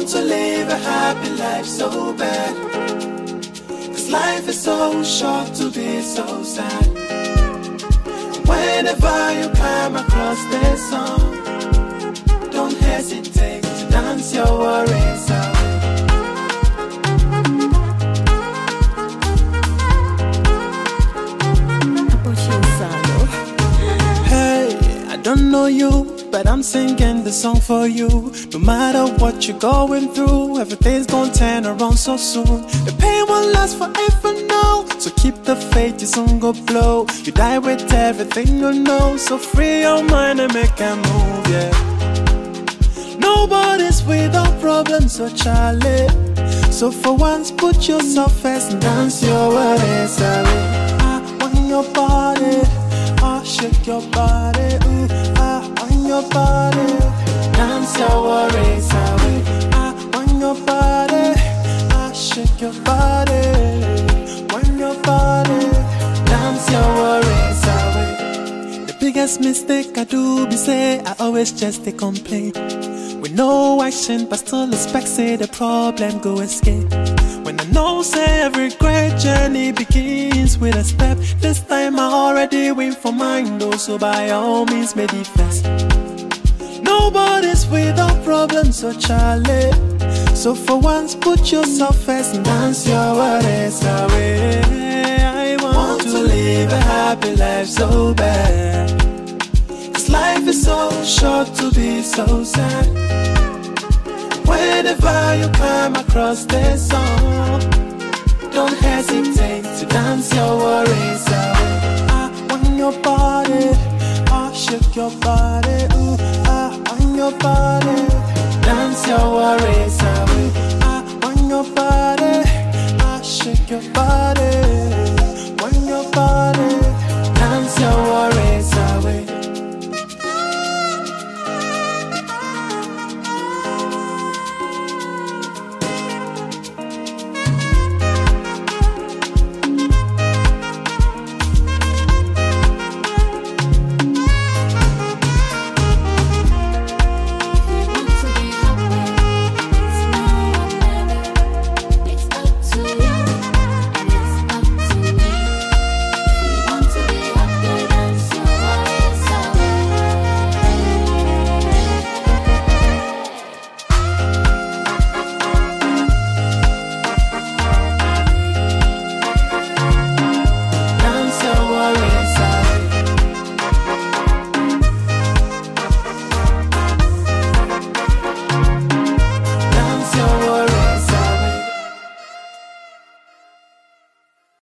Want to live a happy life so bad. Cause life is so short to be so sad. Whenever you come across this song, don't hesitate to dance your worries away. Hey, I don't know you, but I'm singing the song for you. No matter what you're going through, everything's gonna turn around so soon. The pain won't last forever now, so keep the faith, your song go blow. You die with everything you know, so free your mind and make a move, yeah. Nobody's without problems, so Charlie. So for once, put yourself first and dance your worries away. I want your body, shake your body, ooh, on your body, dance your worries away. On your body, shake your body, on your body, dance your worries away. The biggest mistake I do be say I always just complain. With no action, but still expect say the problem go escape. When I know say every great journey begins with a step, this time I already win for mine though, so by all means make it fast. Nobody's without problems, so Charlie. So for once put yourself first and dance your worries away. I want to live a happy life so bad. Cause life is so short to be so sad. Whenever you come across this song, don't hesitate to dance your worries away. On your body, shake your body, ooh, on your body, dance your worries away. On your body, shake your body.